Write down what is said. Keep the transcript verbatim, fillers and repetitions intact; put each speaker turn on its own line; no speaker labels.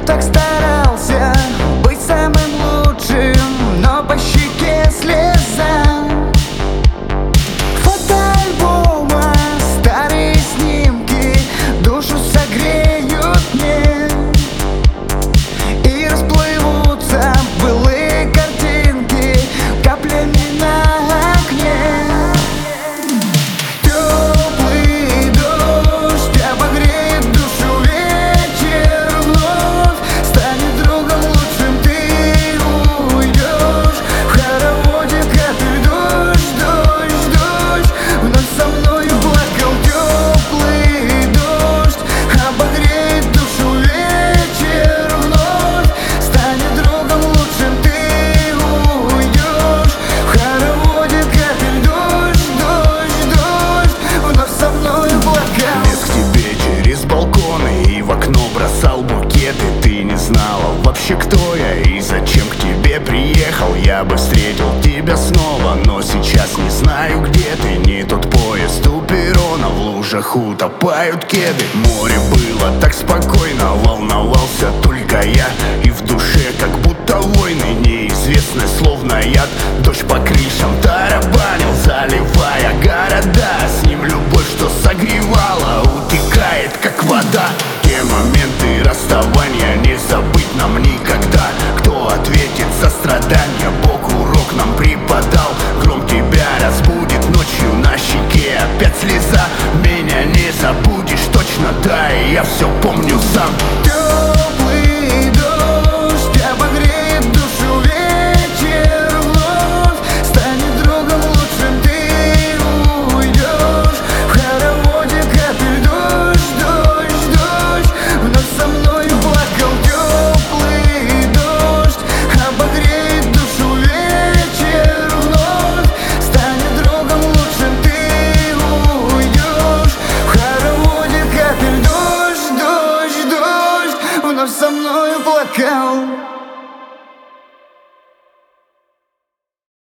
так старался быть самым лучшим, но по щеке слеза. Фотоальбома старые снимки душу согреют мне, и расплывутся былые картинки каплями на окне. Теплый дождь обогреет душу, вечер вновь станет другом лучшим. Ты уйдешь в хороводе капель, дождь, дождь, дождь вновь со мною плакал. Теплый дождь обогреет душу, вечер вновь станет другом лучшим. Ты уйдешь в хороводе капель, дождь, дождь, дождь вновь со мною плакал.
Лез к тебе через балконы и в окно бросал букеты. Ты не знала вообще, кто я и зачем к тебе приехал. Я бы встретил тебя снова, но сейчас не знаю, где ты. Не тот поезд у перрона, в лужах утопают кеды. Море было так спокойно, волновался только я, и в душе как будто войны неизвестны, словно яд. Дождь по крышам тарабанил, заливая города. С ним любовь, что согревала, утекает как вода. Те моменты расставания не забыл.